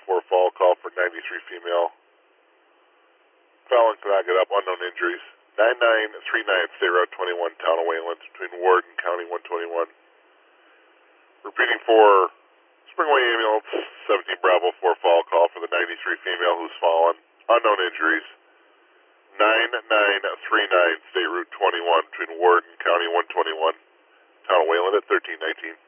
4 fall, call for 93 female. Fallon cannot get up, unknown injuries. 9939 State Route 21, Town of Wayland, between Ward and County 121. Repeating for Springway Ambulance, 17 Bravo 4 fall, call for the 93 female who's fallen, unknown injuries. 9939 State Route 21, between Ward and County 121, Town of Wayland at 1319.